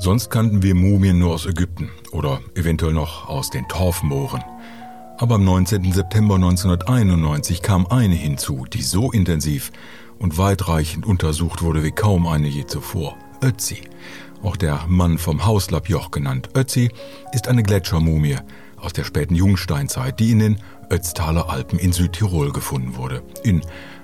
Sonst kannten wir Mumien nur aus Ägypten oder eventuell noch aus den Torfmooren. Aber am 19. September 1991 kam eine hinzu, die so intensiv und weitreichend untersucht wurde wie kaum eine je zuvor. Ötzi, auch der Mann vom Hauslapjoch genannt. Ötzi ist eine Gletschermumie aus der späten Jungsteinzeit, die in den Ötztaler Alpen in Südtirol gefunden wurde, in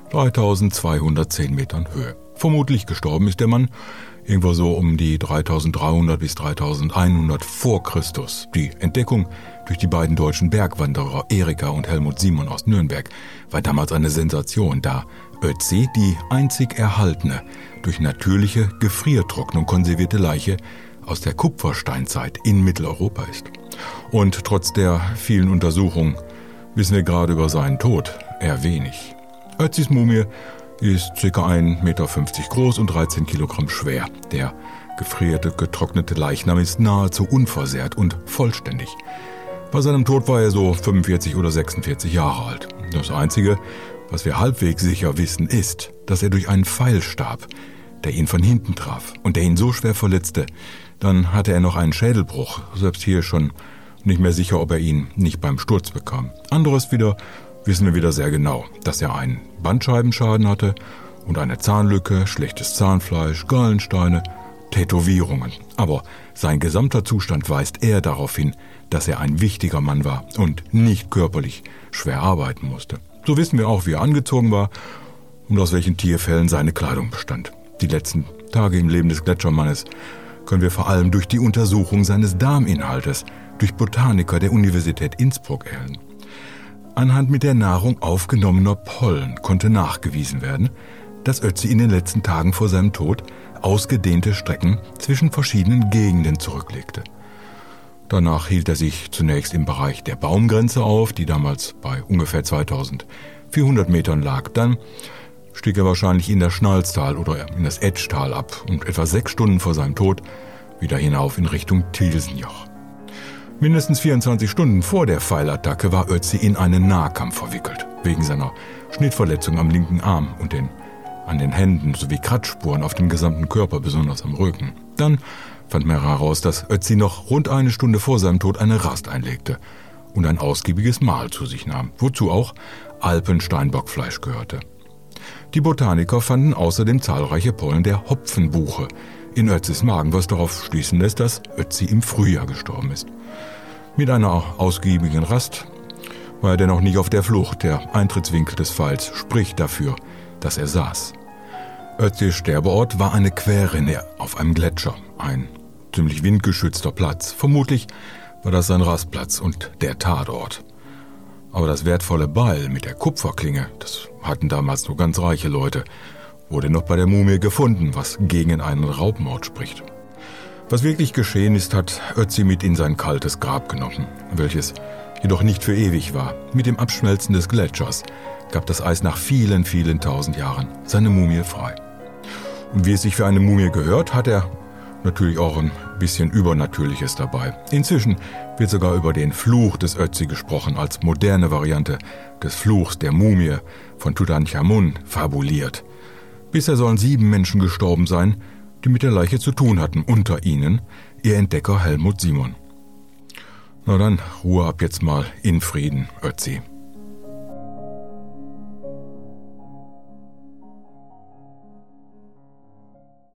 3210 Metern Höhe. Vermutlich gestorben ist der Mann irgendwo so um die 3300 bis 3100 vor Christus. Die Entdeckung durch die beiden deutschen Bergwanderer Erika und Helmut Simon aus Nürnberg war damals eine Sensation, da Ötzi die einzig erhaltene, durch natürliche Gefriertrocknung konservierte Leiche aus der Kupfersteinzeit in Mitteleuropa ist. Und trotz der vielen Untersuchungen wissen wir gerade über seinen Tod eher wenig. Ötzis Mumie ist ca. 1,50 Meter groß und 13 Kilogramm schwer. Der gefrierte, getrocknete Leichnam ist nahezu unversehrt und vollständig. Bei seinem Tod war er so 45 oder 46 Jahre alt. Das Einzige, was wir halbwegs sicher wissen, ist, dass er durch einen Pfeil starb, der ihn von hinten traf und der ihn so schwer verletzte. Dann hatte er noch einen Schädelbruch, selbst hier schon nicht mehr sicher, ob er ihn nicht beim Sturz bekam. Anderes wissen wir wieder sehr genau, dass er einen Bandscheibenschaden hatte und eine Zahnlücke, schlechtes Zahnfleisch, Gallensteine, Tätowierungen. Aber sein gesamter Zustand weist eher darauf hin, dass er ein wichtiger Mann war und nicht körperlich schwer arbeiten musste. So wissen wir auch, wie er angezogen war und aus welchen Tierfellen seine Kleidung bestand. Die letzten Tage im Leben des Gletschermannes können wir vor allem durch die Untersuchung seines Darminhaltes durch Botaniker der Universität Innsbruck erhellen. Anhand mit der Nahrung aufgenommener Pollen konnte nachgewiesen werden, dass Ötzi in den letzten Tagen vor seinem Tod ausgedehnte Strecken zwischen verschiedenen Gegenden zurücklegte. Danach hielt er sich zunächst im Bereich der Baumgrenze auf, die damals bei ungefähr 2400 Metern lag. Dann stieg er wahrscheinlich in das Schnalztal oder in das Etschtal ab und etwa 6 Stunden vor seinem Tod wieder hinauf in Richtung Tilsenjoch. Mindestens 24 Stunden vor der Pfeilattacke war Ötzi in einen Nahkampf verwickelt, wegen seiner Schnittverletzung am linken Arm und an den Händen sowie Kratzspuren auf dem gesamten Körper, besonders am Rücken. Dann fand man heraus, dass Ötzi noch rund 1 Stunde vor seinem Tod eine Rast einlegte und ein ausgiebiges Mahl zu sich nahm, wozu auch Alpensteinbockfleisch gehörte. Die Botaniker fanden außerdem zahlreiche Pollen der Hopfenbuche in Ötzis Magen, was darauf schließen lässt, dass Ötzi im Frühjahr gestorben ist. Mit einer ausgiebigen Rast war er dennoch nicht auf der Flucht. Der Eintrittswinkel des Pfeils spricht dafür, dass er saß. Ötzis Sterbeort war eine Querrinne auf einem Gletscher, ein ziemlich windgeschützter Platz. Vermutlich war das sein Rastplatz und der Tatort. Aber das wertvolle Beil mit der Kupferklinge, das hatten damals nur ganz reiche Leute, wurde noch bei der Mumie gefunden, was gegen einen Raubmord spricht. Was wirklich geschehen ist, hat Ötzi mit in sein kaltes Grab genommen, welches jedoch nicht für ewig war. Mit dem Abschmelzen des Gletschers gab das Eis nach vielen, vielen tausend Jahren seine Mumie frei. Und wie es sich für eine Mumie gehört, hat er natürlich auch ein bisschen Übernatürliches dabei. Inzwischen wird sogar über den Fluch des Ötzi gesprochen, als moderne Variante des Fluchs der Mumie von Tutanchamun fabuliert. Bisher sollen 7 Menschen gestorben sein, die mit der Leiche zu tun hatten, unter ihnen ihr Entdecker Helmut Simon. Na dann, Ruhe ab jetzt mal in Frieden, Ötzi.